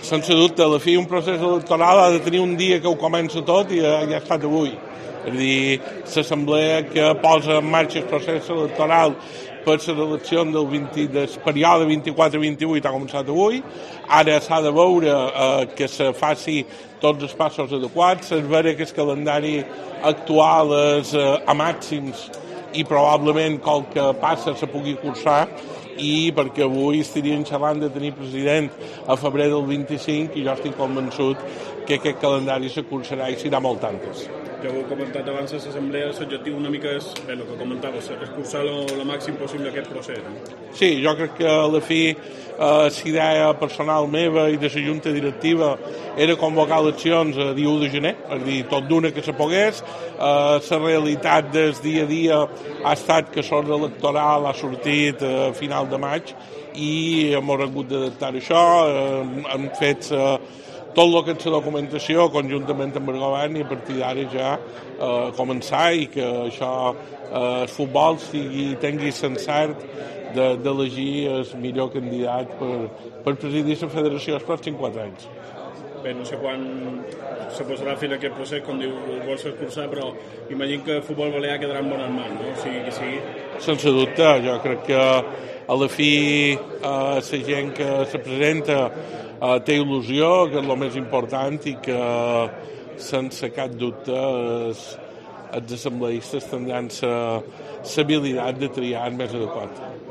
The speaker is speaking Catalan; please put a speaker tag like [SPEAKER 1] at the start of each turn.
[SPEAKER 1] sense dubte, a la fi un procés electoral ha de tenir un dia que ho comença tot i ja ha estat avui. És a dir, l'assemblea que posa en marxa el procés electoral per les eleccions del període 24-28 ha començat avui. Ara s'ha de veure que se faci tots els passos adequats, és veure que el calendari actual és a màxims i probablement qualque passa se pugui cursar, i perquè avui estaríem xerrant de tenir president a febrer del 25 i jo estic convençut que aquest calendari se cursarà i serà molt tantes.
[SPEAKER 2] Ja ho he comentat abans, a l'assemblea l'objectiu una mica és, el que comentaves, és cursar el màxim possible aquest procés.
[SPEAKER 1] Sí, jo crec que a la fi la idea personal meva i de la junta directiva era convocar eleccions a dia 1 de gener, és a dir, tot d'una que se pogués. La realitat del dia a dia ha estat que l'ordre electoral ha sortit a final de maig i hem hagut d'adaptar això, hem fet tot el que és la documentació conjuntament amb el govern i a partir d'ara ja començar i que això, el futbol tingui l'encert d'elegir el millor candidat per presidir la federació els pròxims 4 anys.
[SPEAKER 2] Bé, no sé quan se posarà fin a aquest procés, com diu, vols escurçar, però imagino que el futbol balear quedarà en bones mans, no? O sigui que sigui...
[SPEAKER 1] Sense dubte, jo crec que a la fi la gent que se presenta té il·lusió, que és el més important, i que sense cap dubte els assembleistes tindran l'habilitat de triar el més adequat.